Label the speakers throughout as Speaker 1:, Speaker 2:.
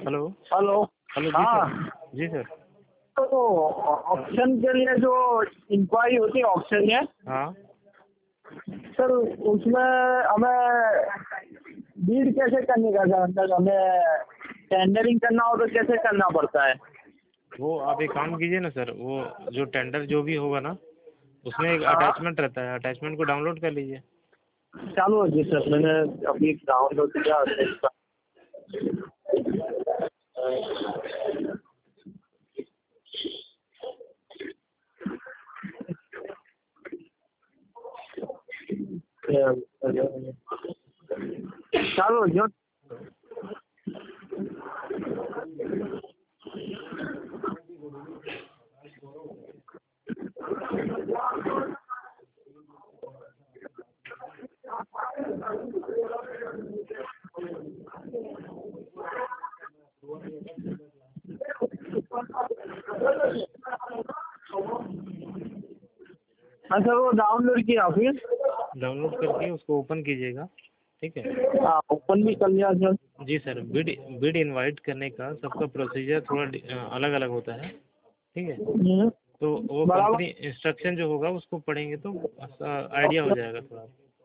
Speaker 1: Hello.
Speaker 2: Hello.
Speaker 1: Hello जी
Speaker 2: हाँ,
Speaker 1: sir. जी सर।
Speaker 2: तो ऑप्शन के लिए जो इंक्वायरी होती है ऑप्शन में,
Speaker 1: हाँ
Speaker 2: सर उसमें हमें बीड कैसे करने का सर, मतलब हमें टेंडरिंग करना हो तो कैसे करना पड़ता है?
Speaker 1: वो आप एक काम कीजिए ना सर, वो जो टेंडर जो भी होगा ना, उसमें एक
Speaker 2: हाँ,
Speaker 1: अटैचमेंट रहता है, अटैचमेंट को डाउनलोड कर लीजिए।
Speaker 2: चालू है जी सर, मैंने अभी डाउनलोड किया। चालू है जो। हाँ सर, वो डाउनलोड किया फिर।
Speaker 1: डाउनलोड करके उसको ओपन कीजिएगा, ठीक है।
Speaker 2: हाँ, ओपन भी कर लिया सर।
Speaker 1: जी सर, बिड बिड इनवाइट करने का सबका प्रोसीजर थोड़ा अलग अलग होता है, ठीक है। तो वो
Speaker 2: बराबर।
Speaker 1: कंपनी इंस्ट्रक्शन जो होगा उसको पढ़ेंगे तो आइडिया हो जाएगा थोड़ा।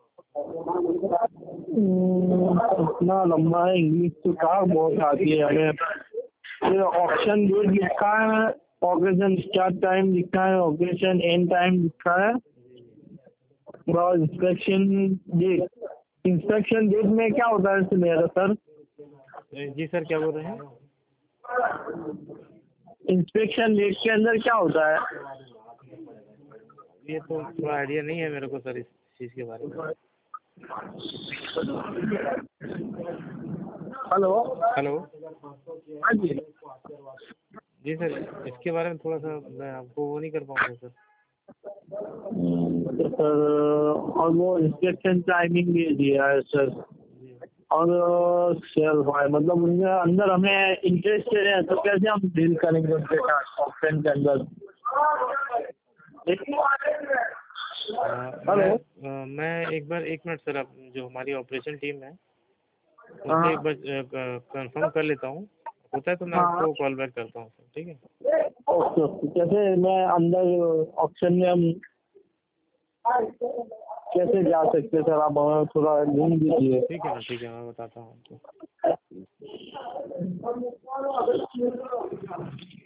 Speaker 2: इतना लंबा है, इंग्लिश तो कहाँ बहुत आती है हमें। ये ऑप्शन डेट लिखा है, ऑपरेशन स्टार्ट टाइम लिखा है, ऑपरेशन एंड टाइम लिखा है, और इंस्पेक्शन डेट में क्या होता है इसमें मेरा सर?
Speaker 1: जी सर, क्या बोल रहे हैं?
Speaker 2: इंस्पेक्शन डेट के अंदर क्या होता है?
Speaker 1: ये तो थोड़ा आइडिया नहीं है मेरे को सर इस चीज़ के बारे में।
Speaker 2: हेलो।
Speaker 1: हेलो।
Speaker 2: हाँ जी।
Speaker 1: जी सर, इसके बारे में थोड़ा सा मैं आपको वो नहीं कर पाऊँगा सर।
Speaker 2: तो सर, और वो इंस्पेक्शन टाइमिंग भी दिया है सर, और सेल्फ है, मतलब उनके अंदर हमें इंटरेस्टेड है तो कैसे हम डील करेंगे उनके साथ ऑप्शन के अंदर? हेलो।
Speaker 1: मैं एक बार, एक मिनट सर, आप जो हमारी ऑपरेशन टीम है उनसे
Speaker 2: हाँ
Speaker 1: एक बार कंफर्म कर लेता हूँ, होता है तो मैं
Speaker 2: हाँ।
Speaker 1: आपको कॉल बैक करता हूँ सर, ठीक है।
Speaker 2: ओके ओके, कैसे मैं अंदर ऑप्शन में हम कैसे जा सकते हैं सर, आप हमें थोड़ा लिंक दीजिए।
Speaker 1: ठीक है ना, ठीक है, मैं बताता हूँ आपको।